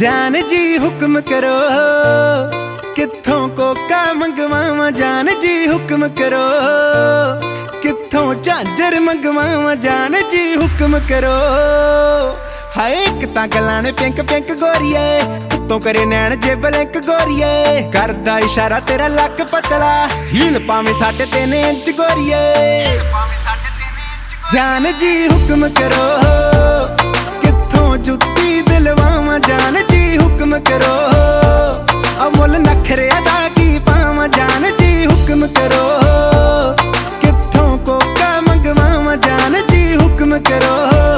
जान जी हुक्म करो, कित्थों कोका मंगवावा। जान जी हुक्म करो, कित्थों झांजर मंगवावा। जान जी हुक्म करो। हाय एक तां गल्लां ने पिंक पिंक गोरीए, उत्तों करे नैन जे ब्लैंक गोरीए। करदा इशारा तेरा लक पतला, हील पावे 3.5 इंच गोरीए। जान जी हुक्म करो, कित्थों जुत्ती दिलवावा। जान जी हुक्म करो, अमुल नखरे अदा की पावा। जान जी हुक्म करो, कित्थों कोका मंगवावा। जान जी हुक्म करो।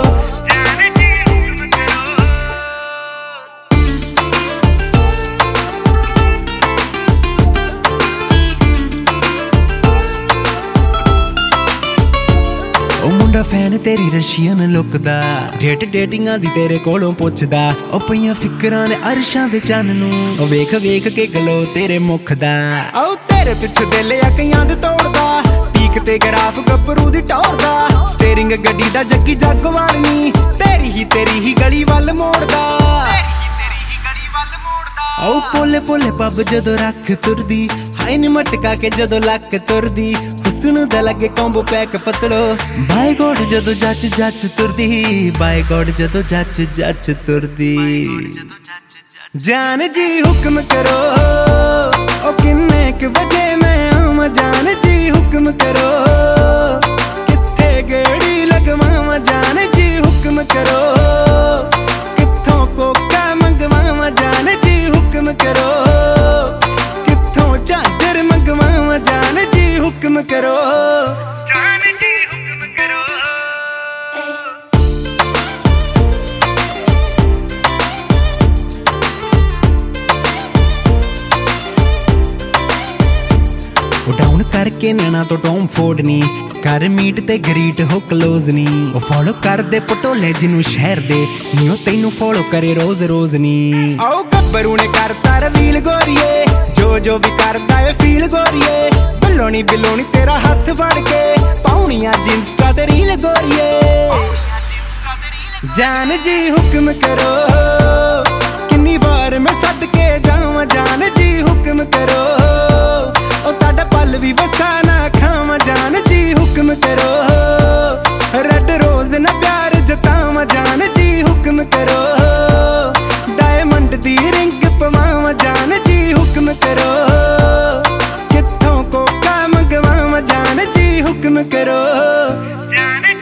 मुंडा फैन तेरी रशियन लुक दा, डेटिंगां दी तेरे कोलों पुछदा। ओ पईयां फिकरां ने अरशां दे चन्न नूं, वेख वेख के गलो तेरे मुख दा। ओ तेरे पिछे दिल अखियां दे तोड़दा, पीक ते ग्राफ गब्बरू दी टोरदा। स्टीयरिंग गड्डी दा जग्गी जगवाल नी, तेरी ही गली वल मोड़दा। ओ पोले पोले पब जदों रख तुरदी, हाय नी मटका के जदों लक तुरदी। हुस्न दा लगे कॉम्बो पैक पतलो, बाय गॉड जदों जच तुरदी। बाय गॉड जदों जच तुरदी। जान जी हुक्म करो, ओ किन्ने क बजे मैं आवां। जान जी हुक्म करो, कित्थे गेड़ी लगवावां। जान जी हुक्म करो, कित्थों कोका मंगवावां। जान जी हुक्म करो, कित्थों झांजर मंगवावां। जान जी हुक्म करो। जान जी हुक्म करो। डाउन करके नैना तो टॉम फोर्ड नी, कर मीट ते ग्रीट हो क्लोज नी। ओ फॉलो कर दे पटोले जिनू शहर दे, नी ओ तैनू फॉलो करे रोज रोज नी। आओ गब्बरू ने करता रवील गोरीए, जो भी करदा है फील गोरीए। बिलोनी तेरा हाथ फड़ के, पाउनियां इंस्टा ते रील गोरीए। जान जी हुक्म करो, किन्नी बार मैं सद के जावां। जान जी हुक्म करो, ओ ताड़ा पल भी वसा ना खावां। जान जी हुक्म करो, रेड रोज ना प्यार जतावां। जान जी हुक्म करो, डायमंड दी रिंग पवावां। जान जी हुक्म करो, कित्थों कोका मंगवावां। जान जी हुक्म करो।